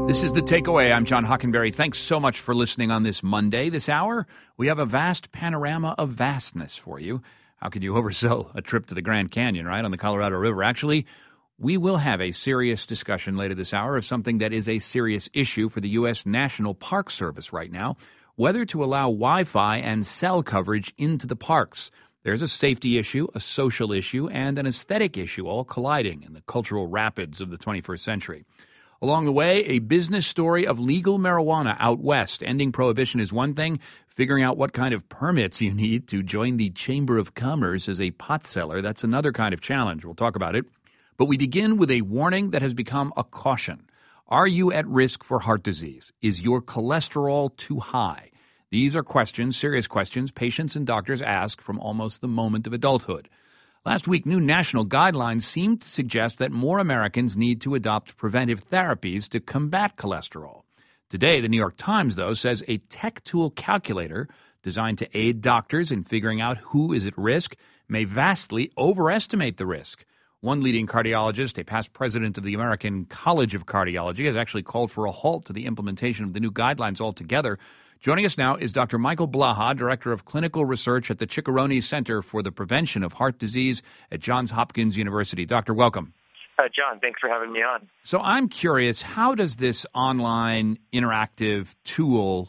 This is The Takeaway. I'm John Hockenberry. Thanks so much for listening on this Monday. This hour, we have a vast panorama of vastness for you. How could you oversell a trip to the Grand Canyon, right, on the Colorado River? Actually, we will have a serious discussion later this hour of something that is a serious issue for the U.S. National Park Service right now, whether to allow Wi-Fi and cell coverage into the parks. There's a safety issue, a social issue, and an aesthetic issue all colliding in the cultural rapids of the 21st century. Along the way, a business story of legal marijuana out west. Ending prohibition is one thing. Figuring out what kind of permits you need to join the Chamber of Commerce as a pot seller, that's another kind of challenge. We'll talk about it. But we begin with a warning that has become a caution. Are you at risk for heart disease? Is your cholesterol too high? These are questions, serious questions, patients and doctors ask from almost the moment of adulthood. Last week, new national guidelines seemed to suggest that more Americans need to adopt preventive therapies to combat cholesterol. Today, the New York Times, though, says a tech tool calculator designed to aid doctors in figuring out who is at risk may vastly overestimate the risk. One leading cardiologist, a past president of the American College of Cardiology, has actually called for a halt to the implementation of the new guidelines altogether. Joining us now is Dr. Michael Blaha, Director of Clinical Research at the Ciccarone Center for the Prevention of Heart Disease at Johns Hopkins University. Doctor, welcome. John, thanks for having me on. So I'm curious, how does this online interactive tool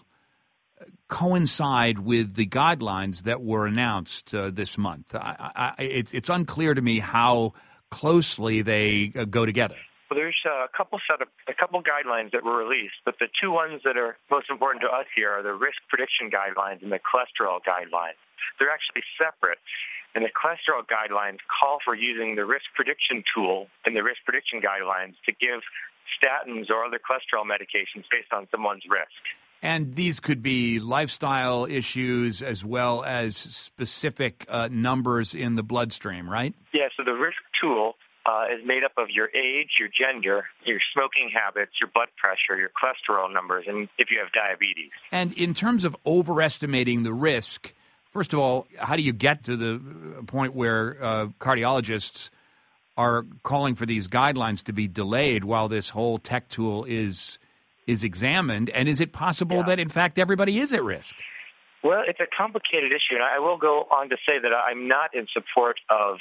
coincide with the guidelines that were announced this month? It's unclear to me how closely they go together. Well, there's a couple guidelines that were released, but the two ones that are most important to us here are the risk prediction guidelines and the cholesterol guidelines. They're actually separate, and the cholesterol guidelines call for using the risk prediction tool and the risk prediction guidelines to give statins or other cholesterol medications based on someone's risk. And these could be lifestyle issues as well as specific numbers in the bloodstream, right? Yeah, so the risk tool is made up of your age, your gender, your smoking habits, your blood pressure, your cholesterol numbers, and if you have diabetes. And in terms of overestimating the risk, first of all, how do you get to the point where cardiologists are calling for these guidelines to be delayed while this whole tech tool is examined? And is it possible that, in fact, everybody is at risk? Well, it's a complicated issue, and I will go on to say that I'm not in support of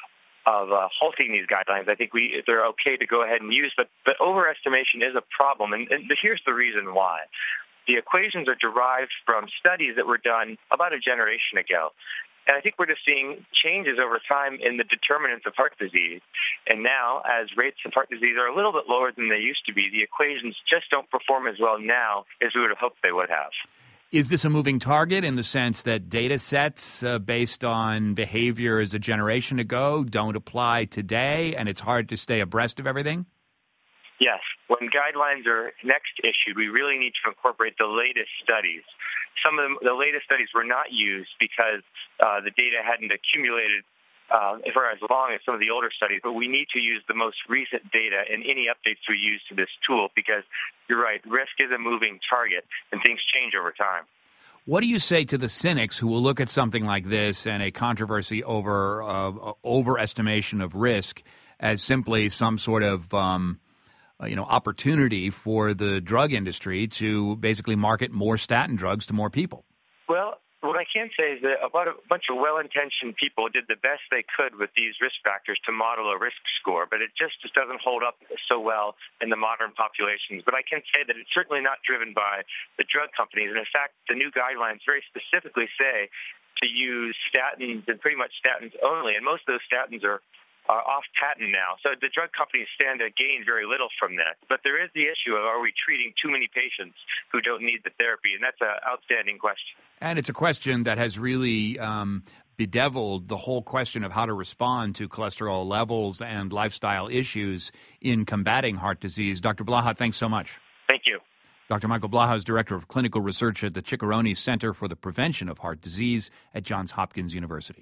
halting these guidelines. I think they're okay to go ahead and use, but overestimation is a problem, and here's the reason why. The equations are derived from studies that were done about a generation ago. And I think we're just seeing changes over time in the determinants of heart disease. And now, as rates of heart disease are a little bit lower than they used to be, the equations just don't perform as well now as we would have hoped they would have. Is this a moving target in the sense that data sets based on behaviors a generation ago don't apply today, and it's hard to stay abreast of everything? Yes. When guidelines are next issued, we really need to incorporate the latest studies. Some of the latest studies were not used because the data hadn't accumulated for as long as some of the older studies, but we need to use the most recent data and any updates we use to this tool because you're right, risk is a moving target and things change over time. What do you say to the cynics who will look at something like this and a controversy over overestimation of risk as simply some sort of opportunity for the drug industry to basically market more statin drugs to more people? Well, what I can say is that about a bunch of well-intentioned people did the best they could with these risk factors to model a risk score, but it just doesn't hold up so well in the modern populations. But I can say that it's certainly not driven by the drug companies. And in fact, the new guidelines very specifically say to use statins and pretty much statins only, and most of those statins are off patent now. So the drug companies stand to gain very little from this. But there is the issue of, are we treating too many patients who don't need the therapy? And that's an outstanding question. And it's a question that has really bedeviled the whole question of how to respond to cholesterol levels and lifestyle issues in combating heart disease. Dr. Blaha, thanks so much. Thank you. Dr. Michael Blaha is Director of Clinical Research at the Ciccarone Center for the Prevention of Heart Disease at Johns Hopkins University.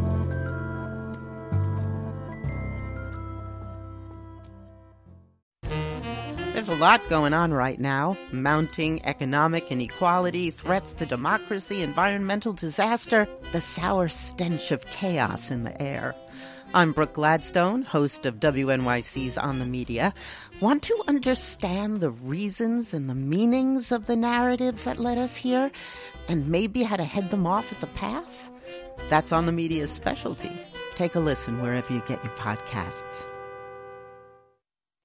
There's a lot going on right now. Mounting economic inequality, threats to democracy, environmental disaster, the sour stench of chaos in the air. I'm Brooke Gladstone, host of WNYC's On the Media. Want to understand the reasons and the meanings of the narratives that led us here, and maybe how to head them off at the pass? That's On the Media's specialty. Take a listen wherever you get your podcasts.